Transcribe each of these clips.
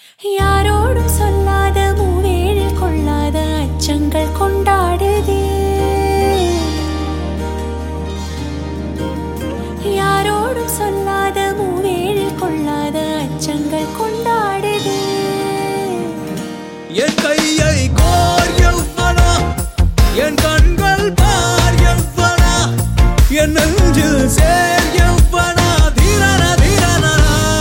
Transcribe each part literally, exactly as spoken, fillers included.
யாரோடும் சொல்லாத மூவேழில் கொள்ளாத அச்சங்கள் கொண்டாடுதே. யாரோடும் சொல்லாத மூவேழில் கொள்ளாத அச்சங்கள் கொண்டாடுதே. என் கையை கோர் எவ்வனா, என் கண்கள் பார் எவ்வனா, என் நெஞ்சில் சேர் எவ்வனா, தீரன தீரனா,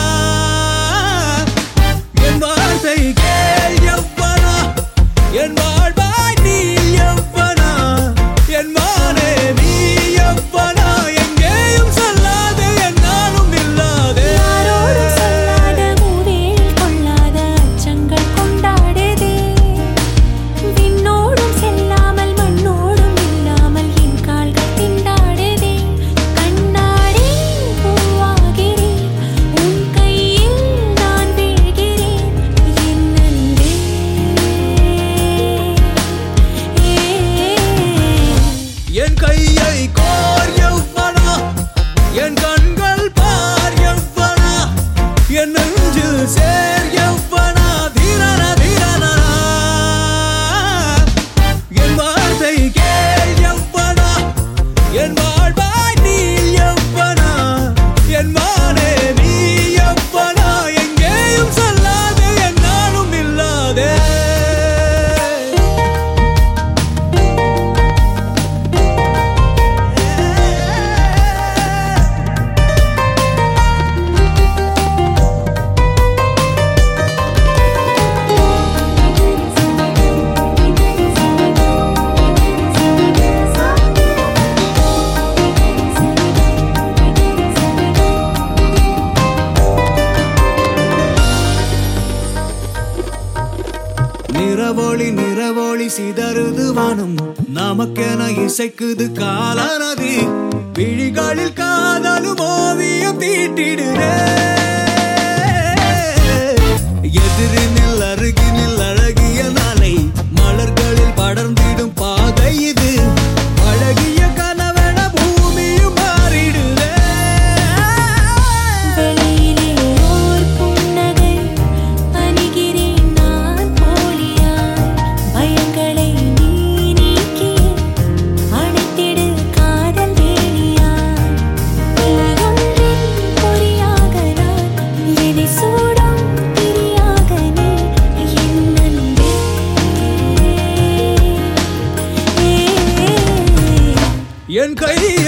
என் வார்த்தை கேள் எவ்வனா, என் வாழ்வாய் நீ எவ்வனா, என் மானே நீ எவ்வனா, எங்கேயும் சொல்லாதே என்னாலும் இல்லாதே. யாரோடும் சொல்லாத மூவேழில் கொள்ளாத அச்சங்கள் கொண்டாடுதே. விண்ணோடும் செல்லாமல் மண்ணோடும் இல்லாமல் என் கால்கள் திண்டாடுதே. கண்ணாடி பூவாகிறேன், உன் கையில் நான் வீழ்கிறேன். என் அன்பே, என் கையை கோர் எவ்வனா, என் கண்கள் பார் எவ்வனா, என் நெஞ்சில் சேர் எவ்வனா, தீரன தீரனா, என் வார்த்தை கேள் எவ்வனா, என் வாழ்வாய் நீ எவ்வனா, என் மானே நீ எவ்வனா, எங்கேயும் சொல்லாதே என்னாலும் இல்லாதே. நிறவொளி நிறவொளி சிதறுது வானம், நமக்கென இசைக்குது காலநதி, விழிகளில் காதலும் ஓவியம் தீட்டிடுதே. எதிரினில் அருகினில் அழகிய நாளை, மலர்களில் படர்ந்திடும் பாதை இது, அழகிய கனவென பூமியும் மாறிடுதே. வெளியிலே ஓர் புன்னகை, அணிகிறேன் நான் போலியாய். பயங்களை நீ நீக்கி அணைத்திடு காதல் வேலியாய். நீயொன்றின் பொறியாக நான், விதை சூடும் திரியாக நீ, என் அன்பே. என் கை